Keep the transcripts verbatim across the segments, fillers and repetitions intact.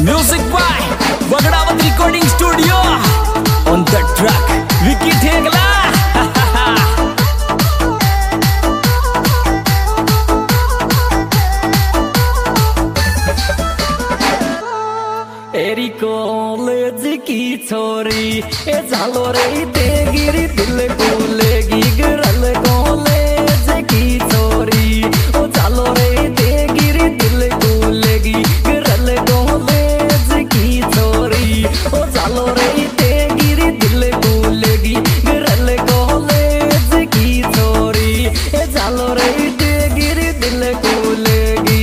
Music by Bagdawat Recording Studio. On the track, Vicky Thekla. एरी college की छोरी ए झालो रे तेगिरी दिल को लेगी गरल कॉलेज की छोरी ओ झालो रे तेगिरी दिल को लेगी गरल कॉलेज की छोरी ओ झालो रे तेगिरी दिल को लेगी गरल कॉलेज की छोरी ए झालो रे तेगिरी दिल को लेगी।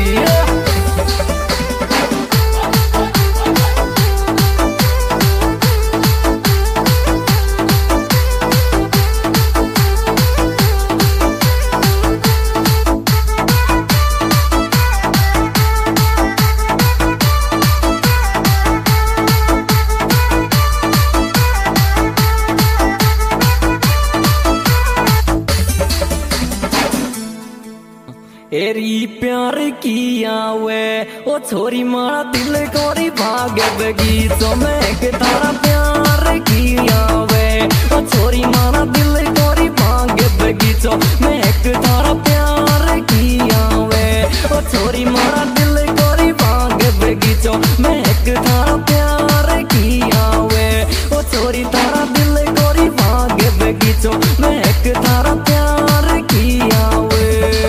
एरी प्यार किया वे ओ छोरी मारा दिल कोरी भागे बगीचों में एक तारा प्यार किया वे ओ छोरी मारा दिल कोरी भागे बगीचों में एक तारा प्यार किया वे ओ छोरी मारा दिल कोरी भागे बगीचों में एक तारा प्यार किया वे ओ छोरी तारा दिल कोरी भागे बगीचों में एक तारा प्यार किया वे।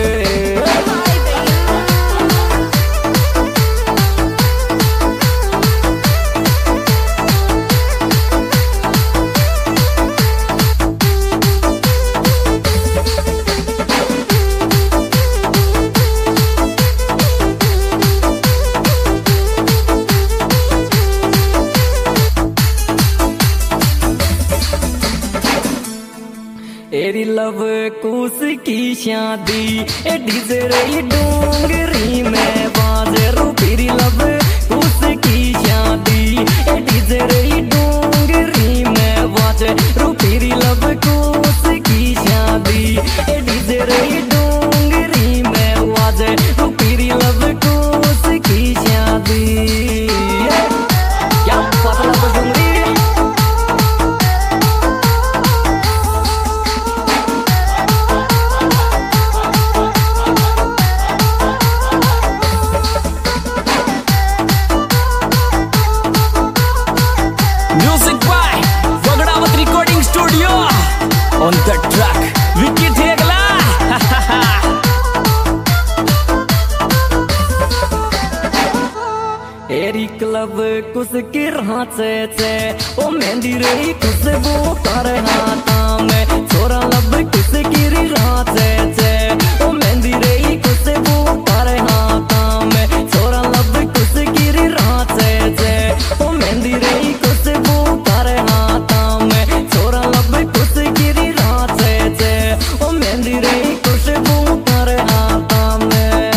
एरी लव कुस की शादी ए डीजे रे डोंगरी में बाजे रू फिरी लव कुस की शादी ए डीजे रे डोंगरी में बाजे रू फिरी लव कुस की शादी ए डीजे रे डोंगरी में बाजे रू फिरी लव कुस की शादी। क्या पता लग डोंगरी on the track, Vicky Thekla. एरी क्लब कुछ की रांचे चे ओ मेहंदी रही खुशबू कर हाथा में छोरा लब कुछ की रांचे चे ओ मेहंदी रही खुशबू कर हाथा में छोरा लब कुछ की रांचे चे ओ मेहंदी रही खुशबू कर हाथा में छोरा लब कुछ की रांचे चे ओ मेहंदी रही खुशबू कर हाथा में।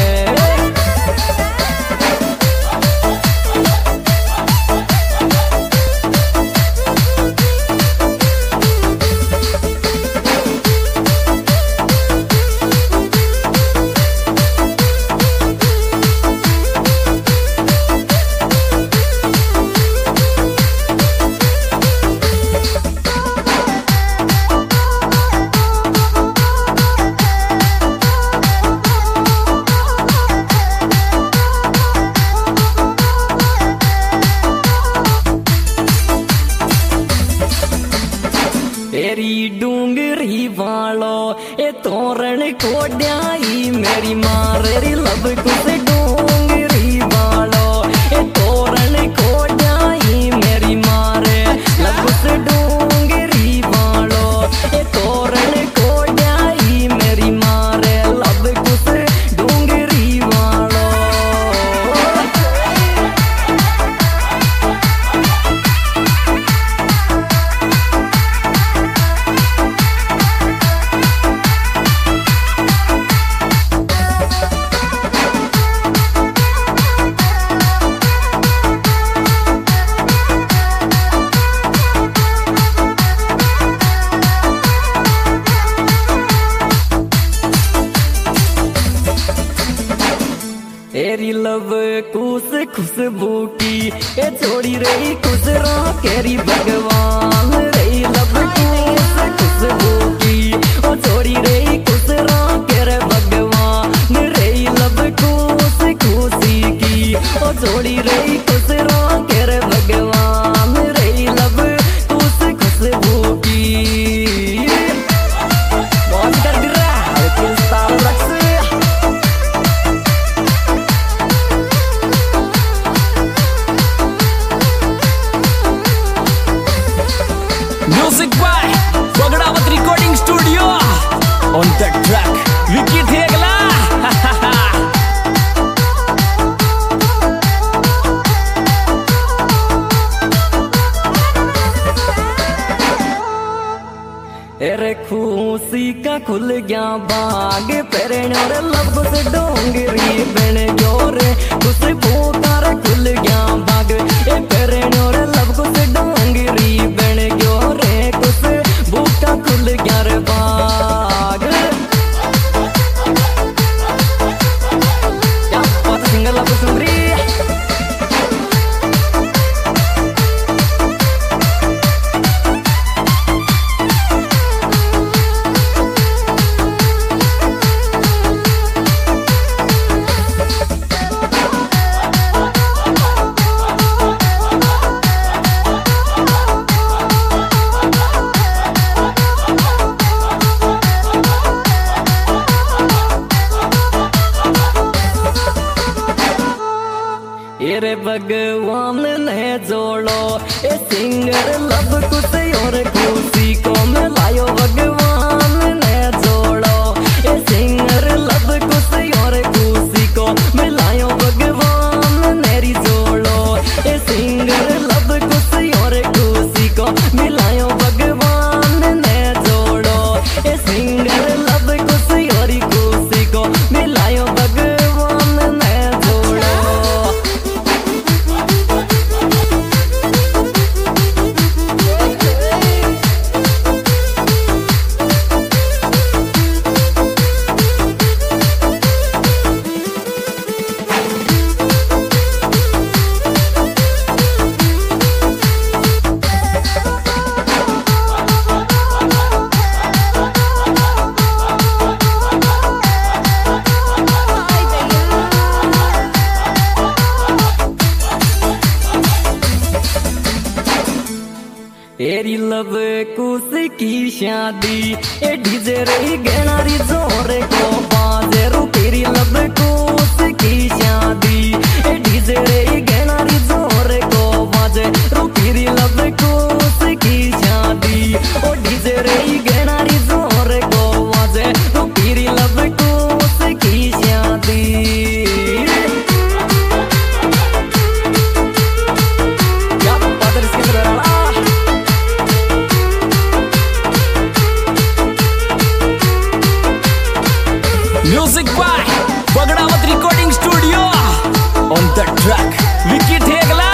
एरी डूंगरी वालो ए तोरण कोड्याई मेरी मारेरी लब कुछ डूंगरी वालो ए तोरण कोड्याई मेरी मारे लब कुछ डूंगरी वालो ए तोरण कोड्याई मेरी मारे लब कुछ डूंगरी वालो। एरी लब कुस खुशबू की ए छोड़ी रही खुश रा केरी भगवान रही लब कुस खुशबू की ओ छोड़ी रही खुश रा केरे भगवान रही लब कुस खुशी की ओ छोड़ी रही खुश रा केरे भगवान रही लब कुस खुशबू की बहुत कर दिया Music by Bagdawat Recording Studio. On the track, Vicky Thegla. अरे खुशी का खुल गया बाग पेरे और लब से डोंगरी बन जोरे कुछ पोकार खुल गया बाग ए पेरे और लब से डोंगरी बन जोरे कुछ बूटा खुल गया रे बाग क्या बात सिंगल लब सुंदरी रे भगवान ने जोड़ो ए सिंगर लब कुछ और खुशी को मिलायो भगवान ने जोड़ो ए सिंगर लब कुछ और खुशी को मिलायो भगवान नेरी जोड़ो ए सिंगर लब कुछ और खुशी को मिलायो भगवान ने जोड़ो ए सिंगर लब कुछ और खुशी को मिलायो भगवान ने जोड़ो एरी लब कुस की शादी ए डीजे रही गहनारी जोरे को बाजे रू तेरी लब कुस की शादी ए डीजे रही गहनारी जोरे को बाजे रू तेरी लब कुस की शादी ओ डीजे रही गहनारी जोरे को बाजे रू तेरी लब कुस की शादी क्या बात है इसके अंदर Music by Bagdawat Recording Studio. On the track, Vicky Thegla.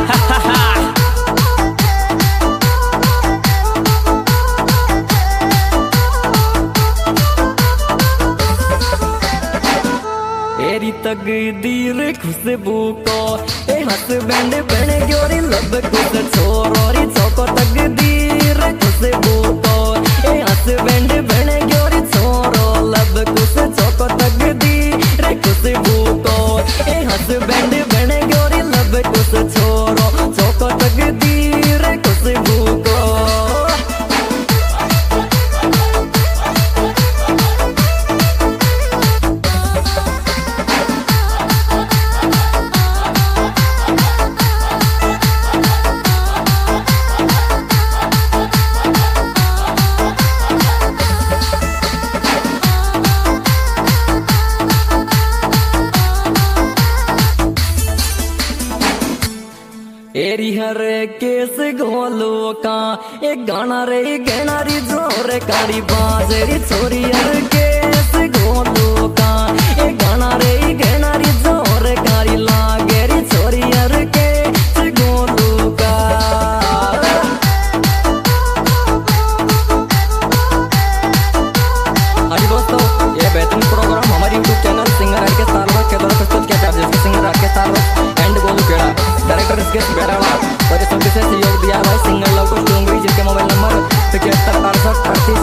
एरी तकदीर खुशबू को ए हस्बैंड बने गोरी लब कुछ छोरोरी चौको तकदीर खुशबू को ए हस्बैंड बने गोरी छोरो लब कुछ चौको तकदीर खुशबू को ए हस्बैंड बने गोरी लब कुछ छोरो चौको तकदीर खुशबू को एरी हर केस गोलो का एक गाना रे गहनारी जोरे कारी बाजेरी छोरी हर केस गोलो का एक गाना रे गहनारी जोरे कारी लागेरी छोरी हर केस गोलो का हाँ जी दोस्तों, ये बेहतरीन प्रोग्राम हमारे यूट्यूब चैनल सिंगर के साल के द्वारा प्रस्तुत किया जा रहा है। मुकेश बेरावा और इस विशेष सहयोग दिया भाई सिंगर लव को डूंगरी जिनके मोबाइल नंबर तिहत्तर अड़सठ अड़तीस